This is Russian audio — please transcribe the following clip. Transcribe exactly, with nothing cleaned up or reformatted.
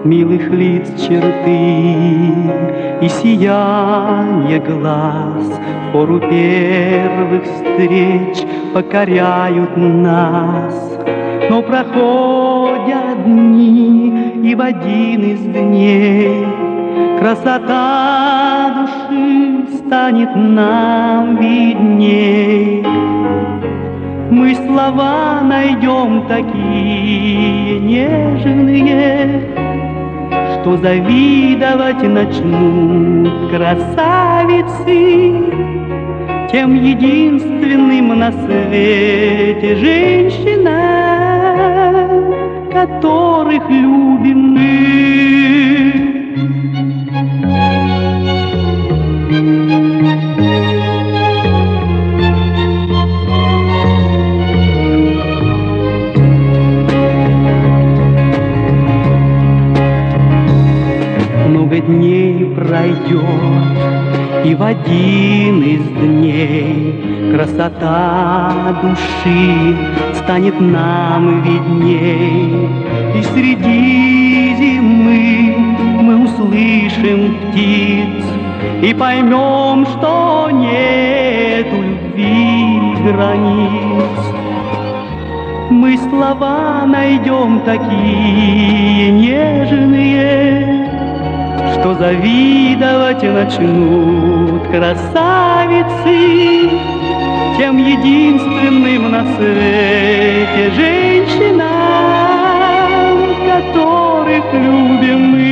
милых лиц черты и сияние глаз. Пору первых встреч покоряют нас, но проходят дни, и в один из дней красота души станет нам видней. Мы слова найдем такие нежные, что завидовать начнут красавицы тем единственным на свете женщинам, которых любим мы. Много дней пройдет, и в один из дней красота души станет нам видней. И среди зимы мы услышим птиц и поймем, что нет у любви границ. Мы слова найдем такие нежные, что завидовать начнут красавицы тем единственным на свете женщинам, которых любим мы.